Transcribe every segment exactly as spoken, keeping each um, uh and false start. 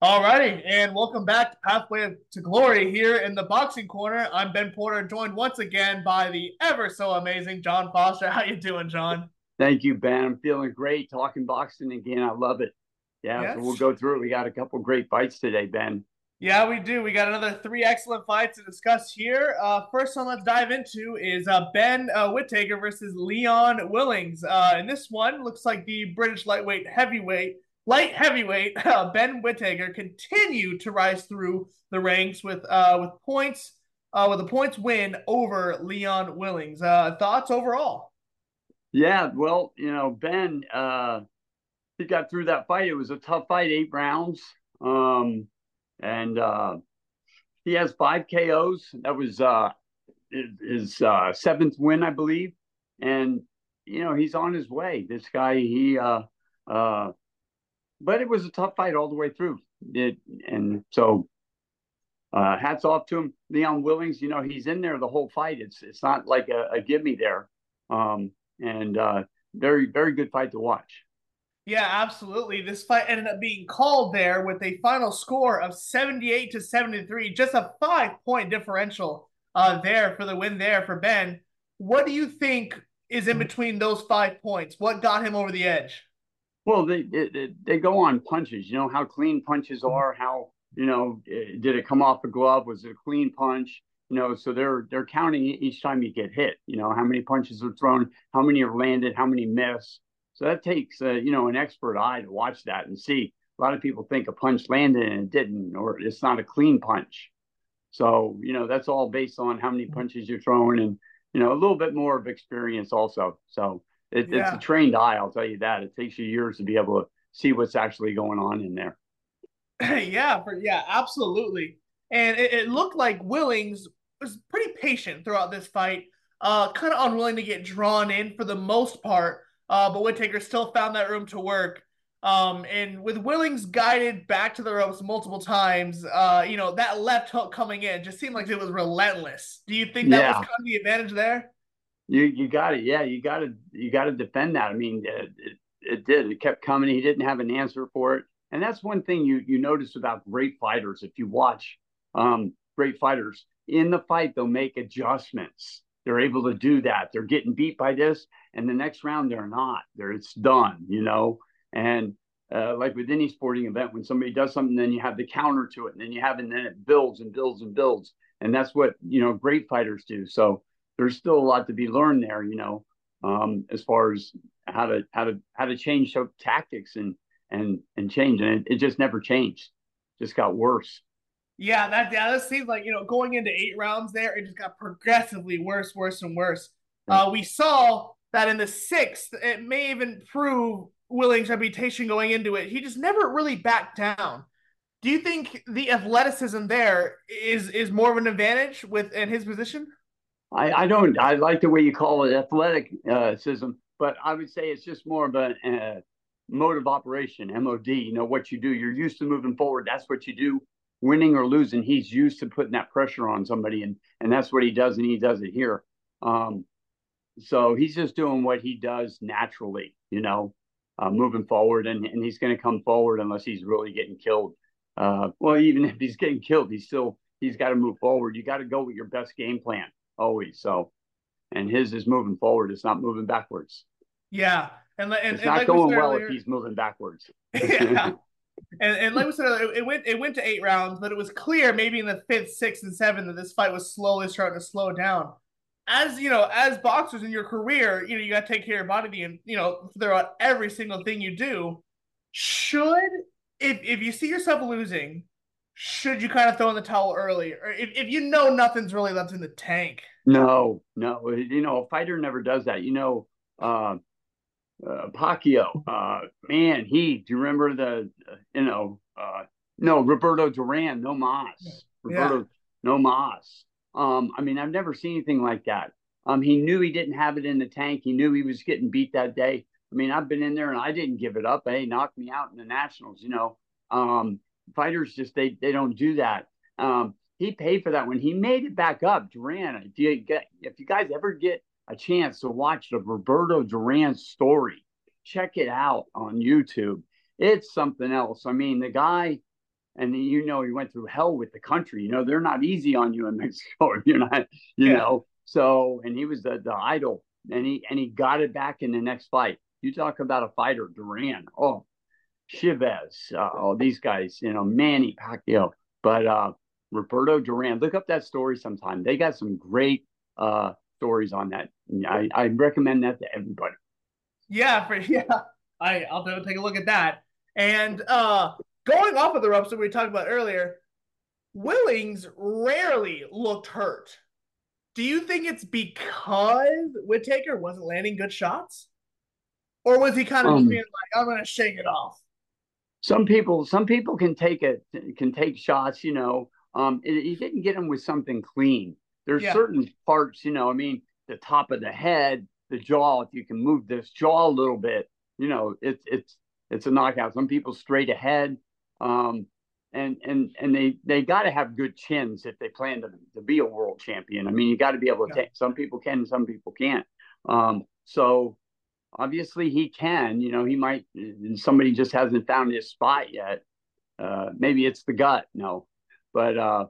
All righty, and welcome back to Pathway to Glory here in the Boxing Corner. I'm Ben Porter, joined once again by the ever so amazing John Foster. How you doing, John? Thank you, Ben. I'm feeling great talking boxing again. I love it. Yeah, so we'll Yes. go through it. We got a couple great fights today, Ben. Yeah, we do. We got another three excellent fights to discuss here. Uh, first one let's dive into is uh, Ben uh, Whittaker versus Leon Willings. Uh, and this one looks like the British lightweight heavyweight, light heavyweight uh, Ben Whittaker continued to rise through the ranks with uh, with points uh, with a points win over Leon Willings. Uh, thoughts overall? Yeah, well, you know, Ben, uh, he got through that fight. It was a tough fight, eight rounds. Um, and uh, he has five K Os. That was uh, his, his uh, seventh win, I believe. And, you know, he's on his way. This guy, he, uh, uh, but it was a tough fight all the way through. It, and so Uh, hats off to him, Leon Willings. You know, he's in there the whole fight. It's it's not like a, a give me there, um, and uh, very very good fight to watch. Yeah, absolutely. This fight ended up being called there with a final score of seventy-eight to seventy-three, just a five point differential uh, there for the win there for Ben. What do you think is in between those five points? What got him over the edge? Well, they, they they go on punches. You know how clean punches are. How you know eh, did it come off a glove? Was it a clean punch? You know, so they're they're counting each time you get hit. You know how many punches are thrown, how many are landed, how many miss. So that takes uh, you know an expert eye to watch that and see. A lot of people think a punch landed and it didn't, or it's not a clean punch. So you know that's all based on how many punches you're throwing and you know a little bit more of experience also. So it, it's a Yeah. trained eye, I'll tell you that. It takes you years to be able to see what's actually going on in there. yeah, for, yeah, absolutely. And it, it looked like Willings was pretty patient throughout this fight, uh, kind of unwilling to get drawn in for the most part. Uh, but Whittaker still found that room to work. Um, and with Willings guided back to the ropes multiple times, uh, you know, that left hook coming in just seemed like it was relentless. Do you think that was Yeah, kind of the advantage there? you you got it. Yeah, you got to you got to defend that. I mean, it, it, it did. It kept coming. He didn't have an answer for it, and that's one thing you you notice about great fighters. If you watch um, great fighters in the fight, they'll make adjustments. They're able to do that. They're getting beat by this, and the next round they're not. They're it's done. You know, and uh, like with any sporting event, when somebody does something, then you have the counter to it, and then you have, and then it builds and builds and builds, and that's what you know great fighters do. So there's still a lot to be learned there, you know, um, as far as how to how to how to change so tactics and and and change, and it, it just never changed, just got worse. Yeah, that yeah, that seems like you know going into eight rounds there, it just got progressively worse, worse, and worse. Yeah. Uh, we saw that in the sixth, it may even prove Willing's reputation going into it. He just never really backed down. Do you think the athleticism there is is more of an advantage with in his position? I, I don't I like the way you call it athleticism, but I would say it's just more of a, uh mode of operation, M O D. You know what you do. You're used to moving forward. That's what you do, winning or losing. He's used to putting that pressure on somebody, and and that's what he does, and he does it here. Um, so he's just doing what he does naturally, you know, uh, moving forward, and, and he's going to come forward unless he's really getting killed. Uh, well, even if he's getting killed, he's still he's got to move forward. You got to go with your best game plan always. So, and his is moving forward. It's not moving backwards. Yeah, and and, It's and not like we going said well if earlier, he's moving backwards. yeah, and, and like we said, earlier, it went it went to eight rounds, but it was clear maybe in the fifth, sixth, and seventh that this fight was slowly starting to slow down. As you know, as boxers in your career, you know you got to take care of your body and you know throughout every single thing you do. Should if if you see yourself losing, should you kind of throw in the towel early, or if, if you know nothing's really left in the tank? No, no, you know, a fighter never does that. You know, uh, uh, Pacquiao, uh, man, he, do you remember the, uh, you know, uh, no, Roberto Duran, no mas, Yeah, Roberto, no mas. Um, I mean, I've never seen anything like that. Um, he knew he didn't have it in the tank. He knew he was getting beat that day. I mean, I've been in there and I didn't give it up. Hey, knocked me out in the nationals, you know. Um, fighters just, they, they don't do that. Um, he paid for that when he made it back up. Duran, if you, get, if you guys ever get a chance to watch the Roberto Duran story, check it out on YouTube. It's something else. I mean, the guy, and you know he went through hell with the country. You know they're not easy on you in Mexico. You're not, you Yeah. know. So and he was the the idol, and he and he got it back in the next fight. You talk about a fighter, Duran. Oh, Chavez. Uh, oh, these guys. You know, Manny Pacquiao. But uh, Roberto Duran. Look up that story sometime. They got some great uh, stories on that. I, I recommend that to everybody. Yeah, for yeah. I I'll definitely take a look at that. And uh going off of the ropes that we talked about earlier, Willings rarely looked hurt. Do you think it's because Whittaker wasn't landing good shots? Or was he kind of just being Um, like, I'm gonna shake it off? some people, some people can take it, can take shots. You know, um, it, he didn't get them with something clean. There's Yeah. certain parts. You know, I mean, the top of the head, the jaw. If you can move this jaw a little bit, you know, it's it's it's a knockout. Some people straight ahead. Um, and and and they they got to have good chins if they plan to, to be a world champion. I mean, you got to be able to Yeah. take. Some people can, some people can't. Um, so obviously he can. You know, he might. Somebody just hasn't found his spot yet. Uh, maybe it's the gut. No, but uh,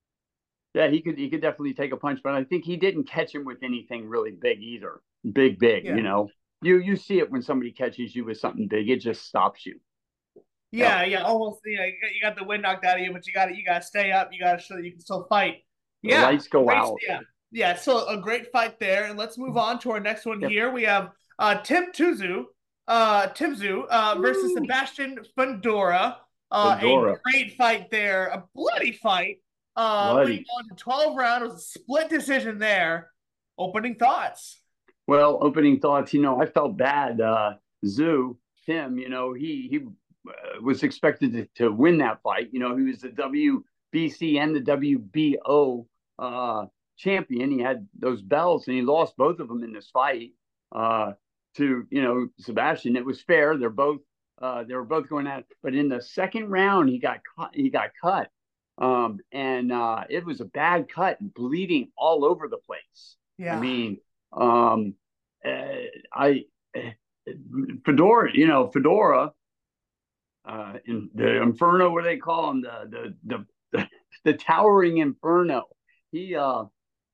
yeah, he could he could definitely take a punch. But I think he didn't catch him with anything really big either. Big, big. You Yeah. know, you you see it when somebody catches you with something big, it just stops you. Yep. Yeah, yeah, almost. You know, you got the wind knocked out of you, but you got to you got to stay up. You got to show that you can still fight. The Yeah, lights go great. out. Yeah, yeah. So a great fight there, and let's move on to our next one Yep. here. We have uh, Tim Tuzu, uh, Timzu uh, versus Woo! Sebastian Fundora. Uh, a Fedora, great fight there, a bloody fight. Uh, went bloody. on to twelve rounds. It was a split decision there. Opening thoughts. Well, opening thoughts. You know, I felt bad. Uh, Zoo, Tim. You know, he he uh, was expected to, to win that fight. You know, he was the W B C and the W B O uh, champion. He had those belts, and he lost both of them in this fight uh, to you know Sebastian. It was fair. They're both uh, they were both going at it. But in the second round, he got cut. He got cut, um, and uh, it was a bad cut, bleeding all over the place. I Yeah, mean, um, uh, I Fedora, you know, Fedora, uh, in the Inferno, what do they call him? The the the the, the towering Inferno. He uh,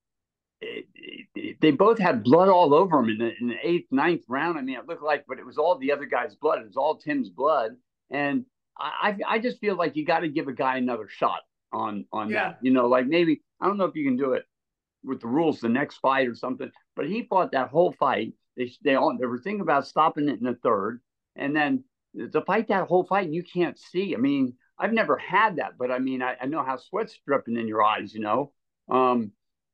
it, it, they both had blood all over him in the, in the eighth, ninth round. I mean, it looked like, but it was all the other guy's blood. It was all Tim's blood, and I I, I just feel like you got to give a guy another shot on on yeah, that. You know, like maybe I don't know if you can do it with the rules the next fight or something. But he fought that whole fight. They they all they were thinking about stopping it in the third, and then to fight that whole fight, and you can't see. I mean, I've never had that, but I mean, I, I know how sweat's dripping in your eyes. You know, um,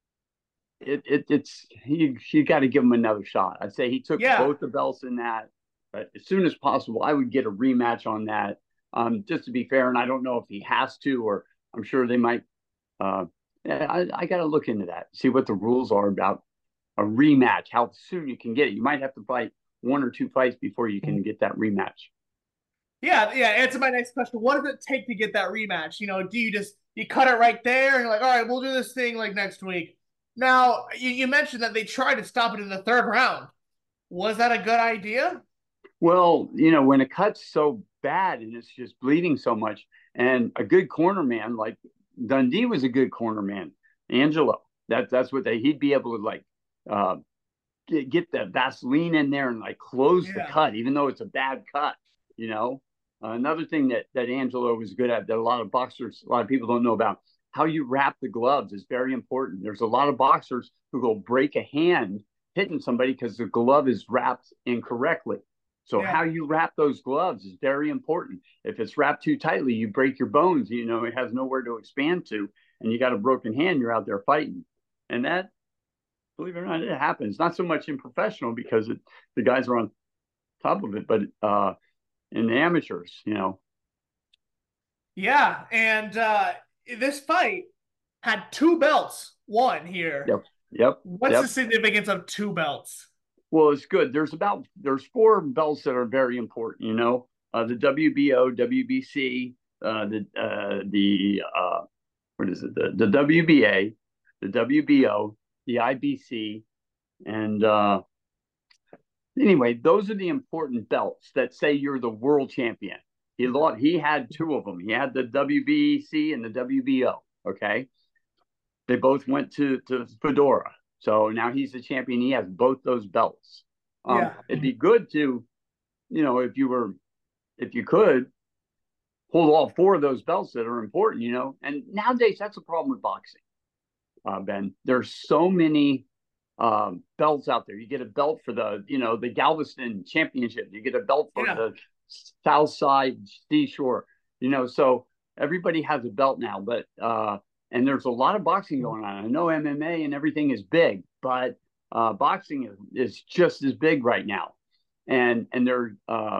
it, it it's you you got to give him another shot. I say he took yeah. both the belts in that, but as soon as possible, I would get a rematch on that. Um, just to be fair, and I don't know if he has to, or I'm sure they might. Uh, yeah, I, I got to look into that, see what the rules are about a rematch, how soon you can get it. You might have to fight one or two fights before you can get that rematch. Yeah, yeah. Answer my next question. What does it take to get that rematch? You know, do you just you cut it right there and you're like, all right, we'll do this thing like next week. Now, you, you mentioned that they tried to stop it in the third round. Was that a good idea? Well, you know, when a cut's so bad and it's just bleeding so much, and a good corner man like Dundee was a good corner man, Angelo. That that's what they he'd be able to like uh, get, get the Vaseline in there and like close the Yeah, cut, even though it's a bad cut. You know, uh, another thing that that Angelo was good at that a lot of boxers, a lot of people don't know about. How you wrap the gloves is very important. There's a lot of boxers who go break a hand hitting somebody because the glove is wrapped incorrectly. So yeah, how you wrap those gloves is very important. If it's wrapped too tightly, you break your bones. You know, it has nowhere to expand to, and you got a broken hand. You're out there fighting, and that, believe it or not, it happens. Not so much in professional because it, the guys are on top of it, but uh, in the amateurs, you know. yeah. And uh, this fight had two belts won here. Yep, yep, What's the yep. significance of two belts? Well, it's good. There's about there's four belts that are very important. You know, uh, the W B O, W B C, uh, the uh, the uh, what is it? The the W B A, the W B O, the I B C, and uh, anyway, those are the important belts that say you're the world champion. He lost. He had two of them. He had the W B C and the W B O. Okay, they both went to to Fedora. So now he's the champion. He has both those belts. Um, Yeah. it'd be good to, you know, if you were, if you could hold all four of those belts that are important, you know. And nowadays, that's a problem with boxing, uh, Ben. There's so many um, belts out there. You get a belt for the, you know, the Galveston Championship. You get a belt for Yeah. the South Side Seashore. You know, so everybody has a belt now. But uh, and there's a lot of boxing going on. I know M M A and everything is big, but uh, boxing is, is just as big right now. And and they're uh,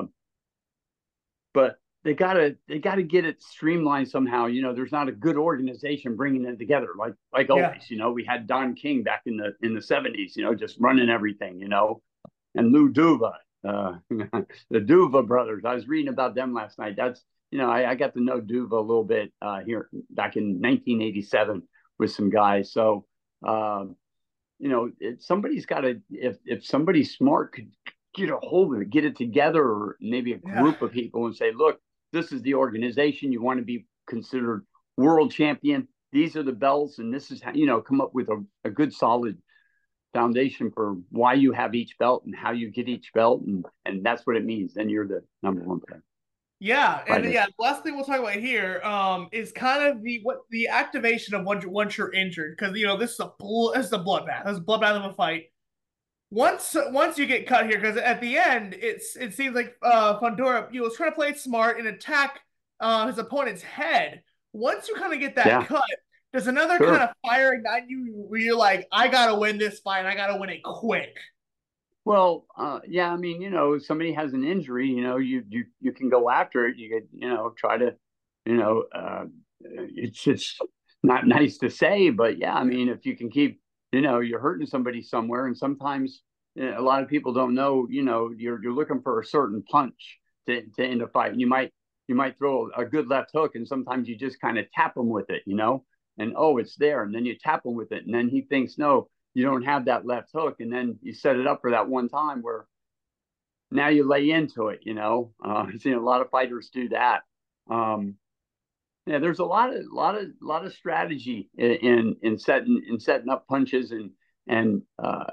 but they gotta they gotta get it streamlined somehow. You know, there's not a good organization bringing it together like like Yeah. always. You know, we had Don King back in the in the seventies. You know, just running everything. You know, and Lou Duva, uh, the Duva brothers. I was reading about them last night. That's you know, I, I got to know Duva a little bit uh, here back in nineteen eighty-seven with some guys. So. Um, you know, it, somebody's got to, if if somebody smart could get a hold of it, get it together, or maybe a Yeah. group of people and say, look, this is the organization. You want to be considered world champion. These are the belts, and this is how, you know, come up with a, a good solid foundation for why you have each belt and how you get each belt. And, and that's what it means. Then you're the number one player. Yeah, and Fighter. yeah, the last thing we'll talk about here um, is kind of the what the activation of once once you're injured, because you know this is a bl- this is a bloodbath. This is a bloodbath of a fight. Once once you get cut here, because at the end it's it seems like uh Fundora, you know, was trying to play it smart and attack uh, his opponent's head. Once you kind of get that Yeah, cut, there's another kind sure. of fire ignite you where you're like, I gotta win this fight, and I gotta win it quick. Well, uh, yeah, I mean, you know, if somebody has an injury, you know, you you you can go after it. You could, you know, try to, you know, uh, it's just not nice to say, but yeah, I mean, if you can keep, you know, you're hurting somebody somewhere, and sometimes you know, a lot of people don't know, you know, you're you're looking for a certain punch to to end a fight. And you might you might throw a good left hook, and sometimes you just kind of tap him with it, you know, and oh, it's there, and then you tap him with it, and then he thinks no you don't have that left hook, and then you set it up for that one time where now you lay into it. You know, uh, I've seen a lot of fighters do that. Um, yeah, there's a lot of lot of lot of strategy in in, in setting in setting up punches and and uh,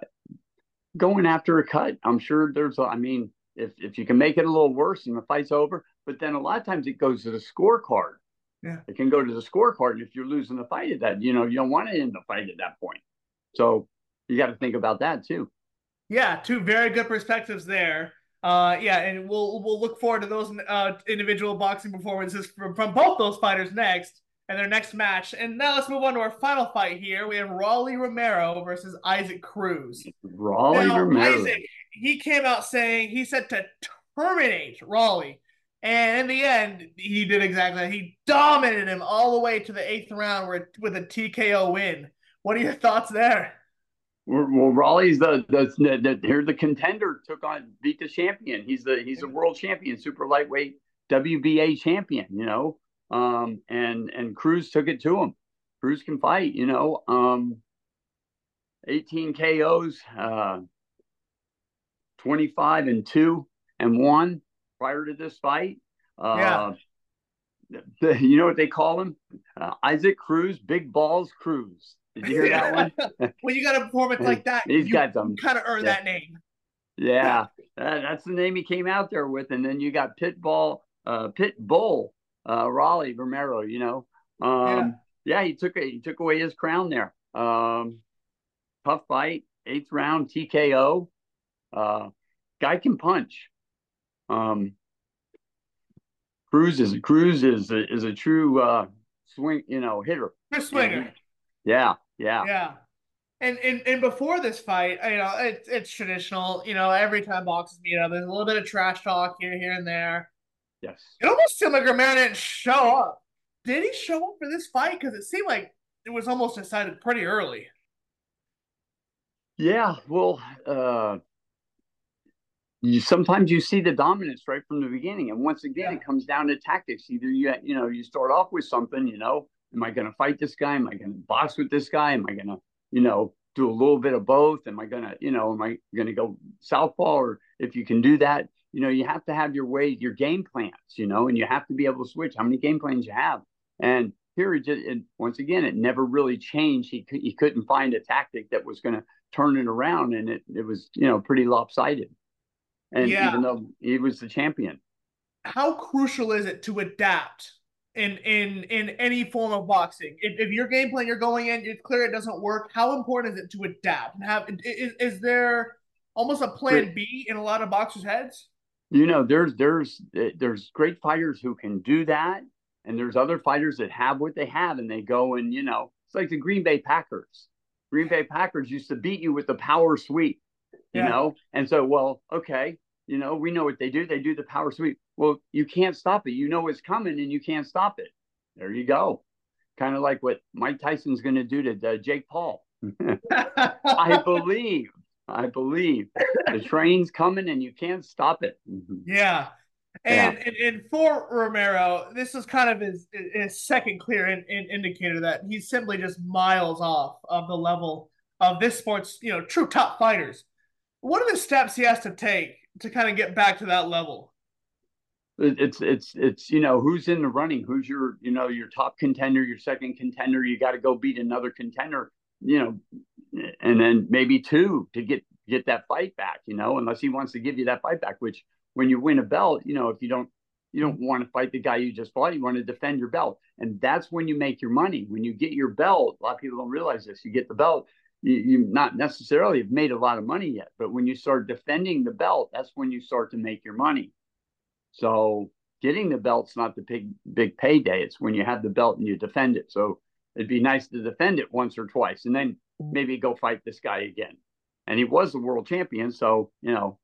going after a cut. I'm sure there's. A, I mean, if if you can make it a little worse and the fight's over, but then a lot of times it goes to the scorecard. Yeah. It can go to the scorecard, and if you're losing the fight at that, you know, you don't want to end the fight at that point. So you got to think about that too. Yeah, two very good perspectives there. Uh, yeah, and we'll we'll look forward to those uh, individual boxing performances from, from both those fighters next and their next match. And now let's move on to our final fight here. We have Rolly Romero versus Isaac Cruz. Rolly Now, Romero. Isaac, he came out saying he said to terminate Rolly. And in the end, he did exactly that. He dominated him all the way to the eighth round with a T K O win. What are your thoughts there? Well, Raleigh's the the, the, the here the contender took on beat the champion. He's the he's a world champion, super lightweight W B A champion. You know, um, and and Cruz took it to him. Cruz can fight. You know, um, eighteen K Os, uh, twenty-five and two and one prior to this fight. Yeah. Uh, the, you know what they call him? Uh, Isaac Cruz, Big Balls Cruz. Did you hear that one? When you got a performance like that, He's you, got some. you kind of earn Yeah. that name. Yeah, uh, that's the name he came out there with. And then you got Pitbull, uh, Pitbull, uh, Rolly Romero. You know, um, yeah. yeah, he took a, he took away his crown there. Um, tough fight, eighth round T K O. Uh, guy can punch. Um, Cruz is Cruz is a, is a true uh, swing, you know, hitter. Chris Swinger. Yeah, yeah, Yeah. And, and and before this fight, you know, it's it's traditional. You know, every time boxers meet up, there's a little bit of trash talk here, here, and there. yes. It almost seemed like Romero didn't show up. Did he show up for this fight? Because it seemed like it was almost decided pretty early. Yeah, well, uh, you sometimes you see the dominance right from the beginning, and once again, Yeah. it comes down to tactics. Either you you know you start off with something, you know, am I going to fight this guy? Am I going to box with this guy? Am I going to you know do a little bit of both? Am I going to you know am I going to go southpaw? Or if you can do that, you know, you have to have your way, your game plans, you know, and you have to be able to switch how many game plans you have. And here, it just, it, once again, it never really changed. He he couldn't find a tactic that was going to turn it around, and it it was, you know, pretty lopsided. And Yeah. even though he was the champion, How crucial is it to adapt in in in any form of boxing? If, if your game plan you're going in, it's clear it doesn't work. How important is it to adapt and have? Is, is there almost a plan B in a lot of boxers' heads? you know, there's there's there's great fighters who can do that, and there's other fighters that have what they have, and they go and, you know, it's like the Green Bay Packers. Green Bay Packers used to beat you with the power sweep, you Yeah. know, and so, well, okay, you know, we know what they do. They do the power sweep. Well, you can't stop it. You know it's coming, and you can't stop it. There you go. Kind of like what Mike Tyson's going to do to uh, Jake Paul. I believe. I believe the train's coming, and you can't stop it. Yeah. Yeah. And, and and for Romero, this is kind of his his second clear in, in indicator that he's simply just miles off of the level of this sport's, you know, true top fighters. What are the steps he has to take to kind of get back to that level? It's it's it's you know, who's in the running, who's your, you know, your top contender, your second contender. You got to go beat another contender, you know, and then maybe two to get get that fight back, you know, unless he wants to give you that fight back. Which, when you win a belt, you know, if you don't you don't want to fight the guy you just fought, you want to defend your belt, and that's when you make your money. When you get your belt, a lot of people don't realize this. You get the belt, you, you not necessarily have made a lot of money yet, but when you start defending the belt, that's when you start to make your money. So getting the belt's not the big big payday. It's when you have the belt and you defend it. So it'd be nice to defend it once or twice, and then maybe go fight this guy again. And he was the world champion, so, you know,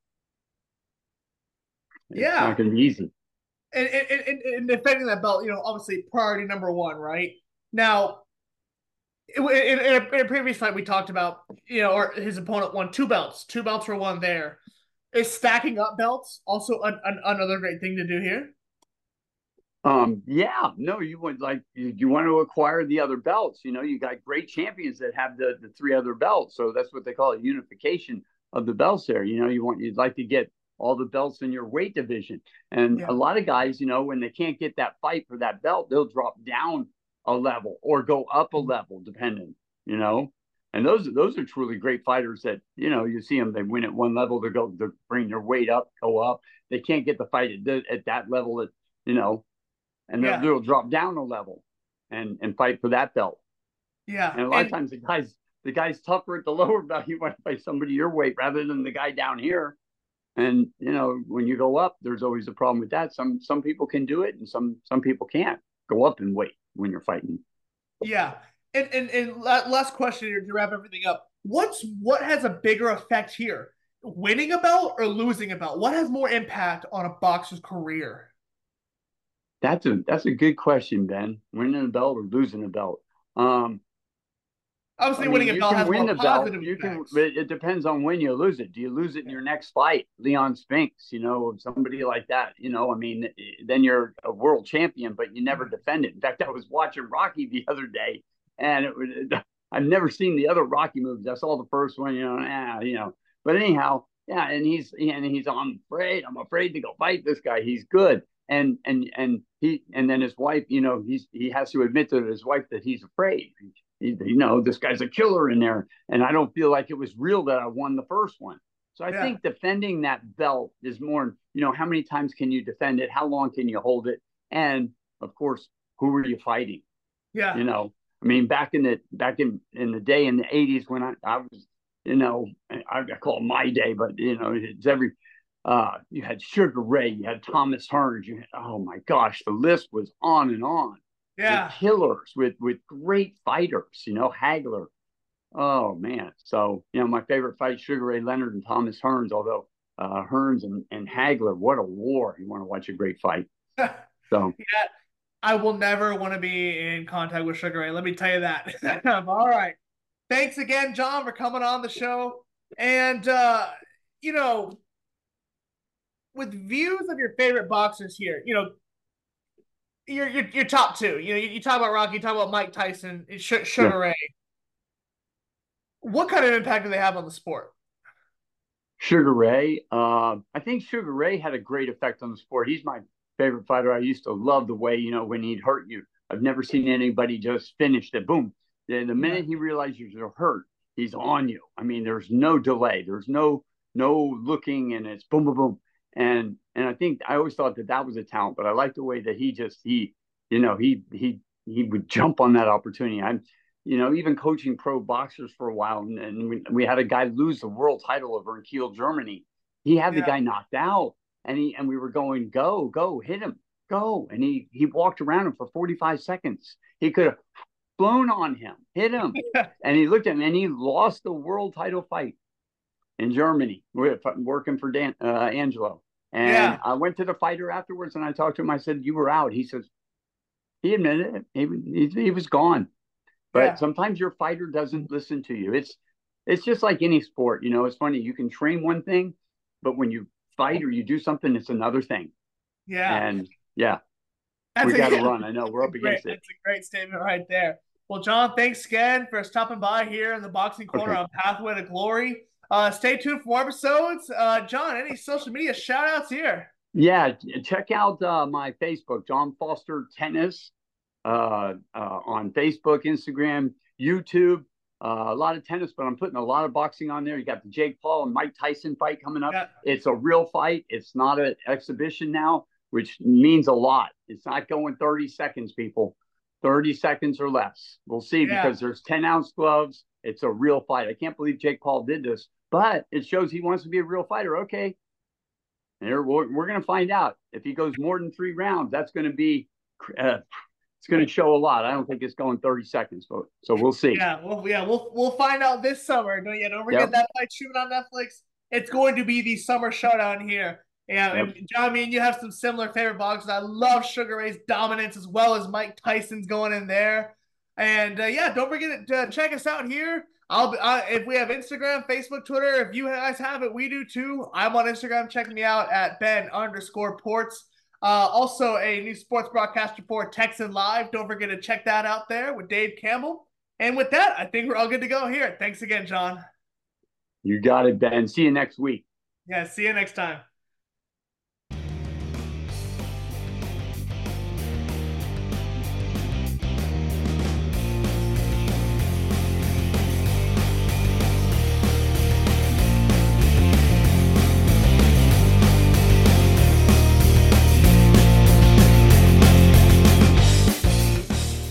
it's Yeah. not going to be easy. And, and, and, and defending that belt, you know, obviously priority number one, right? Now, in, in, a, in a previous fight, we talked about, you know, or his opponent won two belts. Two belts were won there. Is stacking up belts also an, an, another great thing to do here? Um, yeah, no, you would like you, you want to acquire the other belts. You know, you got great champions that have the the three other belts, so that's what they call a unification of the belts. There, you know, you want you'd like to get all the belts in your weight division, and Yeah. a lot of guys, you know, when they can't get that fight for that belt, they'll drop down a level or go up a level, depending. You know, and those those are truly great fighters that, you know, you see them, they win at one level, they go they bring their weight up, go up. They can't get the fight at, at that level that, you know, and they'll, Yeah. they'll drop down a level and and fight for that belt. Yeah. And a lot of And times the guys the guys tougher at the lower belt. You want to fight somebody your weight rather than the guy down here. And, you know, when you go up, there's always a problem with that. Some some people can do it, and some some people can't go up in weight when you're fighting. yeah. And, and, and last question here to wrap everything up. What's what has a bigger effect here? Winning a belt or losing a belt? What has more impact on a boxer's career? That's a that's a good question, Ben. Winning a belt or losing a belt. Um, I Obviously, winning mean, a you belt can has win more the belt. positive You can, effects. but it depends on when you lose it. Do you lose it in your next fight? Leon Spinks, you know, somebody like that. You know, I mean, then you're a world champion, but you never defend it. In fact, I was watching Rocky the other day, and it was, I've never seen the other Rocky movies. I saw the first one, you know, ah, you know. But anyhow, yeah, and he's and he's I'm afraid, I'm afraid to go fight this guy. He's good. And and and he and then his wife, you know, he's he has to admit to his wife that he's afraid. You know, this guy's a killer in there, and I don't feel like it was real that I won the first one. So I Yeah. think defending that belt is more, you know, how many times can you defend it? How long can you hold it? And of course, who are you fighting? Yeah. You know, I mean, back in the back in in the day in the eighties when I, I was, you know, I, I call it my day, but you know, it's every uh you had Sugar Ray, you had Thomas Hearns, you had, oh my gosh, the list was on and on with Yeah. killers, with with great fighters, you know, Hagler. Oh man. So, you know, my favorite fight, Sugar Ray Leonard and Thomas Hearns, although uh Hearns and, and Hagler, what a war. You want to watch a great fight. Yeah. So I will never want to be in contact with Sugar Ray. Let me tell you that. All right. Thanks again, John, for coming on the show. And uh, you know, with views of your favorite boxers here, you know, your your, your top two. You know, you, you talk about Rocky, you talk about Mike Tyson, Sh- yeah. Sugar Ray. What kind of impact do they have on the sport? Sugar Ray. Uh, I think Sugar Ray had a great effect on the sport. He's my favorite fighter. I used to love the way, you know, when he'd hurt you. I've never seen anybody just finish it. Boom. The, the Yeah. minute he realizes you're hurt, he's on you. I mean, there's no delay. There's no no looking, and it's boom, boom, boom. And and I think I always thought that that was a talent, but I like the way that he just he, you know, he he he would jump on that opportunity. I'm you know, even coaching pro boxers for a while, and, and we, we had a guy lose the world title over in Kiel, Germany. He had the Yeah. guy knocked out, and he and we were going, go, go, hit him, go, and he he walked around him for forty-five seconds. He could have flown on him, hit him, and he looked at him, and he lost the world title fight in Germany. We're working for Dan uh, Angelo, and Yeah. I went to the fighter afterwards, and I talked to him. I said, "You were out." He says he admitted it. He he, he was gone. But Yeah. sometimes your fighter doesn't listen to you. It's it's just like any sport, you know. It's funny. You can train one thing, but when you fight or you do something, it's another thing. Yeah. And yeah, That's we a, got to yeah, run. I know we're that's a up great against it. that's a great statement right there. Well, John, thanks again for stopping by here in the Boxing Corner Okay. on Pathway to Glory. Uh, stay tuned for more episodes. Uh, John, any social media shout outs here? Yeah, check out uh, my Facebook, John Foster Tennis, uh, uh, on Facebook, Instagram, YouTube. Uh, a lot of tennis, but I'm putting a lot of boxing on there. You got the Jake Paul and Mike Tyson fight coming up. Yeah. It's a real fight. It's not an exhibition now, which means a lot. It's not going thirty seconds, people. thirty seconds or less. We'll see Yeah. because there's ten ounce gloves. It's a real fight. I can't believe Jake Paul did this, but it shows he wants to be a real fighter. Okay. And we're, we're going to find out if he goes more than three rounds. That's going to be uh, it's going to show a lot. I don't think it's going thirty seconds, but so we'll see. Yeah, well, yeah, we'll we'll find out this summer. Don't, yeah, don't forget Yep. that fight streaming on Netflix. It's going to be the summer showdown here. Yeah, Yep. and John, I mean, you have some similar favorite boxers. I love Sugar Ray's dominance as well as Mike Tyson's going in there. And uh, yeah, don't forget to uh, check us out here. I'll be, uh, if we have Instagram, Facebook, Twitter. If you guys have it, we do too. I'm on Instagram. Check me out at Ben underscore Ports. Uh, also, a new sports broadcaster for Texan Live. Don't forget to check that out there with Dave Campbell. And with that, I think we're all good to go here. Thanks again, John. You got it, Ben. See you next week. Yeah, see you next time.